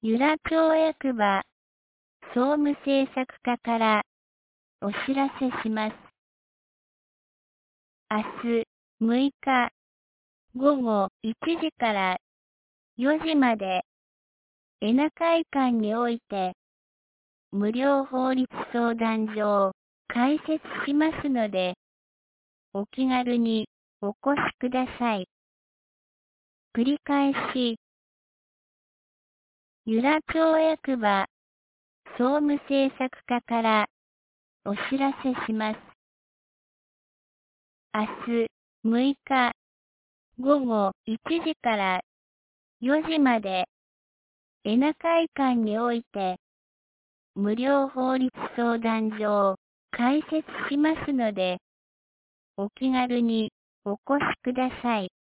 由良町役場総務政策課からお知らせします。明日6日午後1時から4時まで恵那会館において無料法律相談所を開設しますので、お気軽にお越しください。繰り返し、由良町役場総務政策課からお知らせします。明日6日午後1時から4時まで恵那会館において無料法律相談所を開設しますので、お気軽にお越しください。